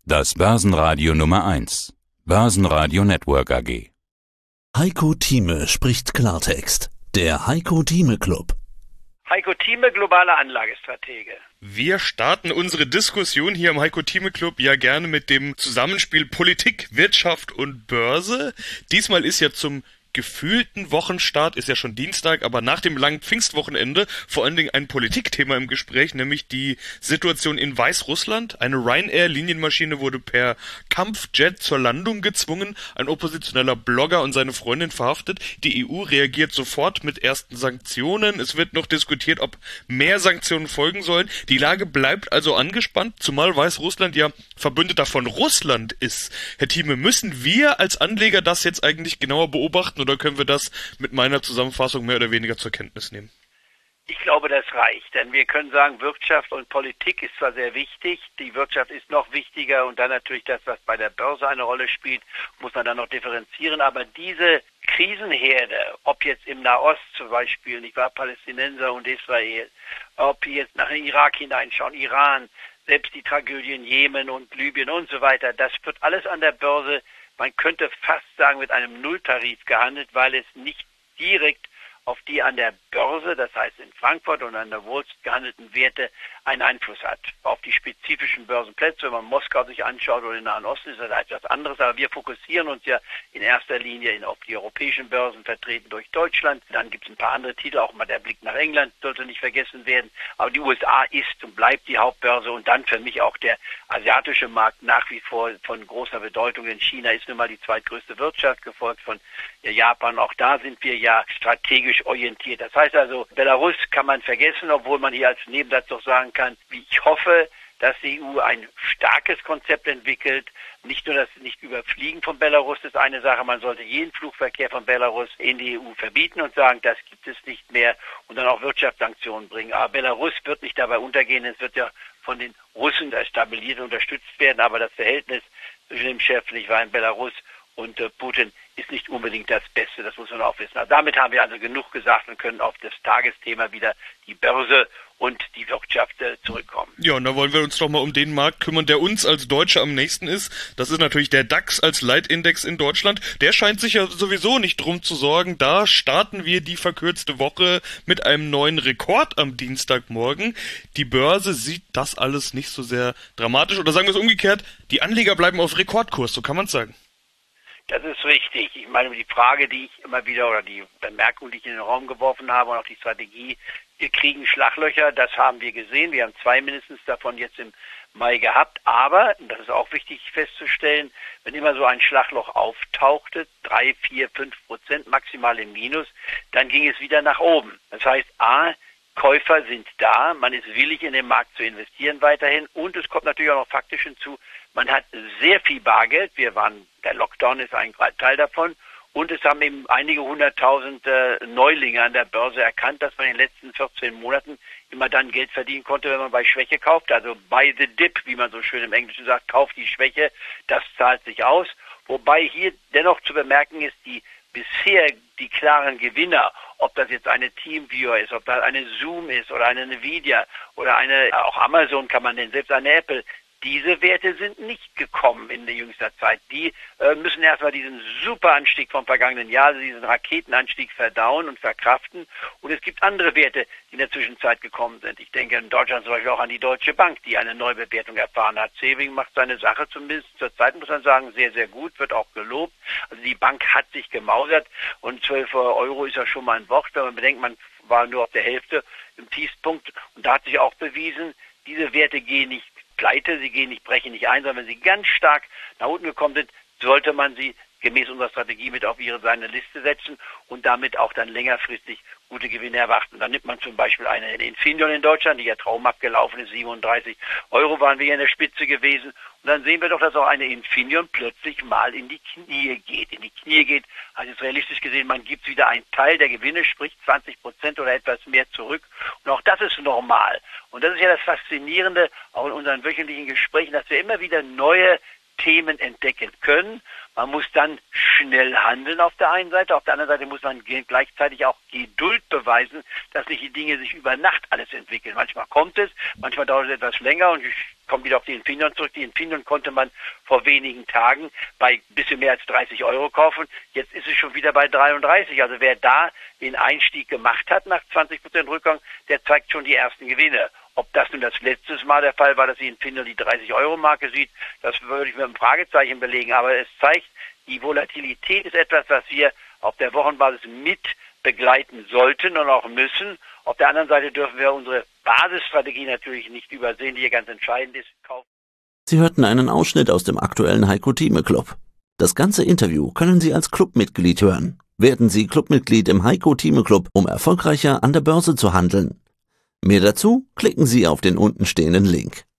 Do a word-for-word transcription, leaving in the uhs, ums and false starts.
Das Börsenradio Nummer eins. Börsenradio Network A G. Heiko Thieme spricht Klartext. Der Heiko Thieme Club. Heiko Thieme, globaler Anlagestratege. Wir starten unsere Diskussion hier im Heiko Thieme Club ja gerne mit dem Zusammenspiel Politik, Wirtschaft und Börse. Diesmal ist ja zum gefühlten Wochenstart, ist ja schon Dienstag, aber nach dem langen Pfingstwochenende vor allen Dingen ein Politikthema im Gespräch, nämlich die Situation in Weißrussland. Eine Ryanair-Linienmaschine wurde per Kampfjet zur Landung gezwungen, ein oppositioneller Blogger und seine Freundin verhaftet. Die E U reagiert sofort mit ersten Sanktionen. Es wird noch diskutiert, ob mehr Sanktionen folgen sollen. Die Lage bleibt also angespannt, zumal Weißrussland ja Verbündeter von Russland ist. Herr Thieme, müssen wir als Anleger das jetzt eigentlich genauer beobachten, oder können wir das mit meiner Zusammenfassung mehr oder weniger zur Kenntnis nehmen? Ich glaube, das reicht, denn wir können sagen, Wirtschaft und Politik ist zwar sehr wichtig, die Wirtschaft ist noch wichtiger und dann natürlich das, was bei der Börse eine Rolle spielt, muss man dann noch differenzieren, aber diese Krisenherde, ob jetzt im Nahost zum Beispiel, nicht wahr, Palästinenser und Israel, ob wir jetzt nach dem Irak hineinschauen, Iran, selbst die Tragödien Jemen und Libyen und so weiter, das wird alles an der Börse, man könnte fast sagen, mit einem Nulltarif gehandelt, weil es nicht direkt auf die an der Börse, das heißt in Frankfurt und an der Wall Street gehandelten Werte, einen Einfluss hat. Auf die spezifischen Börsenplätze, wenn man Moskau sich anschaut oder den Nahen Osten, ist das etwas anderes. Aber wir fokussieren uns ja in erster Linie in, auf die europäischen Börsen, vertreten durch Deutschland. Dann gibt es ein paar andere Titel, auch mal der Blick nach England sollte nicht vergessen werden. Aber die U S A ist und bleibt die Hauptbörse und dann für mich auch der asiatische Markt nach wie vor von großer Bedeutung. Denn China ist nun mal die zweitgrößte Wirtschaft, gefolgt von Japan. Auch da sind wir ja strategisch orientiert. Das heißt also, Belarus kann man vergessen, obwohl man hier als Nebensatz doch sagen kann, wie ich hoffe, dass die E U ein starkes Konzept entwickelt. Nicht nur das Nicht-Überfliegen von Belarus ist eine Sache, man sollte jeden Flugverkehr von Belarus in die E U verbieten und sagen, das gibt es nicht mehr und dann auch Wirtschaftssanktionen bringen. Aber Belarus wird nicht dabei untergehen, es wird ja von den Russen stabilisiert und unterstützt werden, aber das Verhältnis zwischen dem Chef, nicht wahr, in Belarus und äh, Putin ist nicht unbedingt das Beste, das muss man auch wissen. Also damit haben wir also genug gesagt und können auf das Tagesthema wieder die Börse und die Wirtschaft äh, zurückkommen. Ja, und da wollen wir uns doch mal um den Markt kümmern, der uns als Deutsche am nächsten ist. Das ist natürlich der DAX als Leitindex in Deutschland. Der scheint sich ja sowieso nicht drum zu sorgen. Da starten wir die verkürzte Woche mit einem neuen Rekord am Dienstagmorgen. Die Börse sieht das alles nicht so sehr dramatisch. Oder sagen wir es umgekehrt, die Anleger bleiben auf Rekordkurs, so kann man es sagen. Das ist richtig. Ich meine, die Frage, die ich immer wieder, oder die Bemerkung, die ich in den Raum geworfen habe und auch die Strategie, wir kriegen Schlaglöcher, das haben wir gesehen. Wir haben zwei mindestens davon jetzt im Mai gehabt. Aber, und das ist auch wichtig festzustellen, wenn immer so ein Schlagloch auftauchte, drei, vier, fünf Prozent maximal im Minus, dann ging es wieder nach oben. Das heißt, A, Käufer sind da, man ist willig in den Markt zu investieren weiterhin und es kommt natürlich auch noch faktisch hinzu, man hat sehr viel Bargeld, wir waren, der Lockdown ist ein Teil davon und es haben eben einige hunderttausend äh, Neulinge an der Börse erkannt, dass man in den letzten vierzehn Monaten immer dann Geld verdienen konnte, wenn man bei Schwäche kauft, also buy the dip, wie man so schön im Englischen sagt, kauft die Schwäche, das zahlt sich aus, wobei hier dennoch zu bemerken ist, die bisher die klaren Gewinner, ob das jetzt eine TeamViewer ist, ob das eine Zoom ist oder eine Nvidia oder eine, auch Amazon kann man nennen, selbst eine Apple, diese Werte sind nicht gekommen in der jüngster Zeit. Die äh, müssen erstmal diesen super Anstieg vom vergangenen Jahr, also diesen Raketenanstieg verdauen und verkraften. Und es gibt andere Werte, die in der Zwischenzeit gekommen sind. Ich denke in Deutschland zum Beispiel auch an die Deutsche Bank, die eine Neubewertung erfahren hat. Saving macht seine Sache zumindest zur Zeit, muss man sagen, sehr, sehr gut, wird auch gelobt. Also die Bank hat sich gemausert und zwölf Euro ist ja schon mal ein Wort, wenn man bedenkt, man war nur auf der Hälfte im Tiefpunkt. Und da hat sich auch bewiesen, diese Werte gehen nicht pleite, sie gehen nicht, brechen nicht ein, sondern wenn sie ganz stark nach unten gekommen sind, sollte man sie gemäß unserer Strategie mit auf ihre seine Liste setzen und damit auch dann längerfristig gute Gewinne erwarten. Dann nimmt man zum Beispiel eine Infineon in Deutschland, die ja traumhaft gelaufen ist, siebenunddreißig Euro waren wir hier in der Spitze gewesen. Und dann sehen wir doch, dass auch eine Infineon plötzlich mal in die Knie geht. In die Knie geht, also jetzt realistisch gesehen, man gibt wieder einen Teil der Gewinne, sprich zwanzig Prozent oder etwas mehr zurück. Und auch das ist normal. Und das ist ja das Faszinierende, auch in unseren wöchentlichen Gesprächen, dass wir immer wieder neue Themen entdecken können. Man muss dann schnell handeln auf der einen Seite, auf der anderen Seite muss man gleichzeitig auch Geduld beweisen, dass nicht die Dinge sich über Nacht alles entwickeln. Manchmal kommt es, manchmal dauert es etwas länger und ich komme wieder auf die Infineon zurück. Die Infineon konnte man vor wenigen Tagen bei ein bisschen mehr als dreißig Euro kaufen. Jetzt ist es schon wieder bei dreiunddreißig. Also wer da den Einstieg gemacht hat nach zwanzig Prozent Rückgang, der zeigt schon die ersten Gewinne. Ob das nun das letztes Mal der Fall war, dass die Infineon die dreißig Euro Marke sieht, das würde ich mit einem Fragezeichen belegen. Aber es zeigt, die Volatilität ist etwas, was wir auf der Wochenbasis mit begleiten sollten und auch müssen. Auf der anderen Seite dürfen wir unsere Basisstrategie natürlich nicht übersehen, die hier ganz entscheidend ist. Sie hörten einen Ausschnitt aus dem aktuellen Heiko Thieme Club. Das ganze Interview können Sie als Clubmitglied hören. Werden Sie Clubmitglied im Heiko Thieme Club, um erfolgreicher an der Börse zu handeln. Mehr dazu klicken Sie auf den unten stehenden Link.